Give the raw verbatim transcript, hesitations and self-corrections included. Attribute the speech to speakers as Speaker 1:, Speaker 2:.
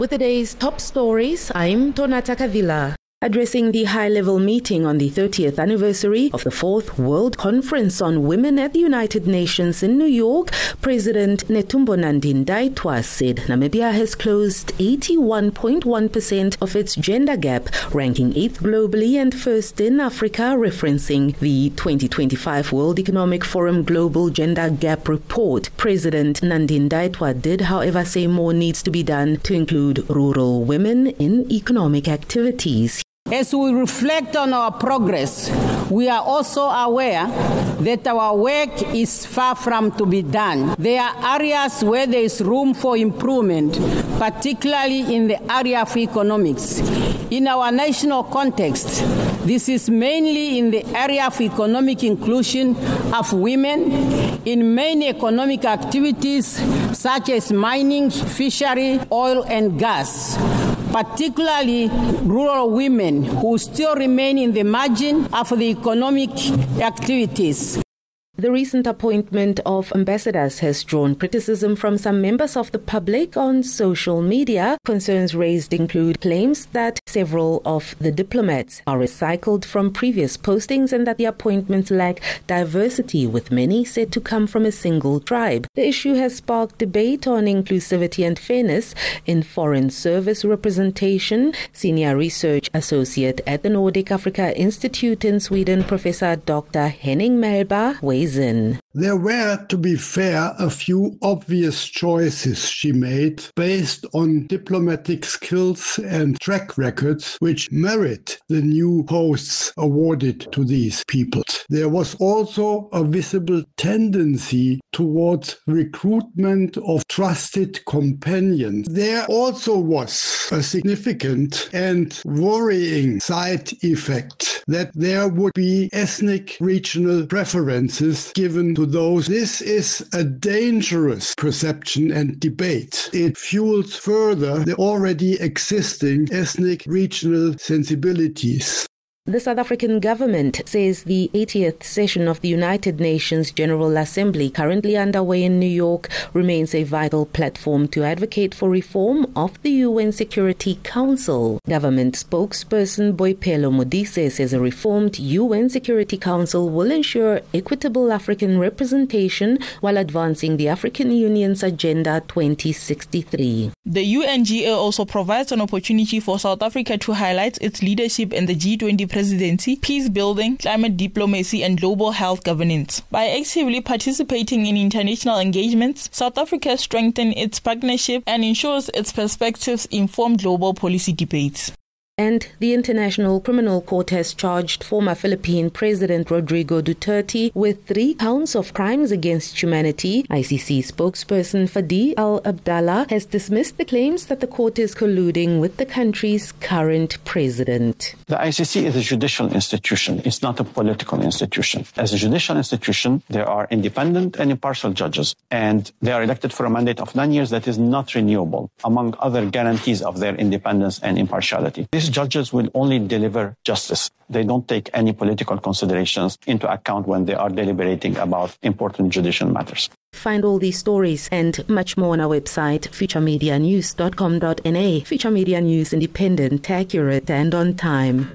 Speaker 1: With today's top stories, I'm Tonata Kavila. Addressing the high-level meeting on the thirtieth anniversary of the fourth World Conference on Women at the United Nations in New York, President Netumbo Nandi-Ndaitwah said Namibia has closed eighty-one point one percent of its gender gap, ranking eighth globally and first in Africa, referencing the twenty twenty-five World Economic Forum Global Gender Gap Report. President Nandi-Ndaitwah did, however, say more needs to be done to include rural women in economic activities.
Speaker 2: As we reflect on our progress, we are also aware that our work is far from to be done. There are areas where there is room for improvement, particularly in the area of economics. In our national context, this is mainly in the area of economic inclusion of women in many economic activities such as mining, fishery, oil and gas, particularly rural women who still remain in the margin of the economic activities.
Speaker 1: The recent appointment of ambassadors has drawn criticism from some members of the public on social media. Concerns raised include claims that several of the diplomats are recycled from previous postings and that the appointments lack diversity, with many said to come from a single tribe. The issue has sparked debate on inclusivity and fairness in foreign service representation. Senior Research Associate at the Nordic Africa Institute in Sweden, Professor Doctor Henning Melba, weighs in.
Speaker 3: There were, to be fair, a few obvious choices she made based on diplomatic skills and track records which merit the new posts awarded to these people. There was also a visible tendency towards recruitment of trusted companions. There also was a significant and worrying side effect that there would be ethnic regional preferences given to those. This is a dangerous perception and debate. It fuels further the already existing ethnic regional sensibilities.
Speaker 1: The South African government says the eightieth session of the United Nations General Assembly, currently underway in New York, remains a vital platform to advocate for reform of the U N Security Council. Government spokesperson Boipelo Modise says a reformed U N Security Council will ensure equitable African representation while advancing the African Union's Agenda twenty sixty-three.
Speaker 4: The U N G A also provides an opportunity for South Africa to highlight its leadership in the G twenty presidency, peace building, climate diplomacy, and global health governance. By actively participating in international engagements, South Africa strengthens its partnership and ensures its perspectives inform global policy debates.
Speaker 1: And the International Criminal Court has charged former Philippine President Rodrigo Duterte with three counts of crimes against humanity. I C C spokesperson Fadi Al-Abdallah has dismissed the claims that the court is colluding with the country's current president.
Speaker 5: The I C C is a judicial institution. It's not a political institution. As a judicial institution, there are independent and impartial judges, and they are elected for a mandate of nine years that is not renewable, among other guarantees of their independence and impartiality. These judges will only deliver justice. They don't take any political considerations into account when they are deliberating about important judicial matters.
Speaker 1: Find all these stories and much more on our website, future media news dot com dot n a. Future Media News, independent, accurate, and on time.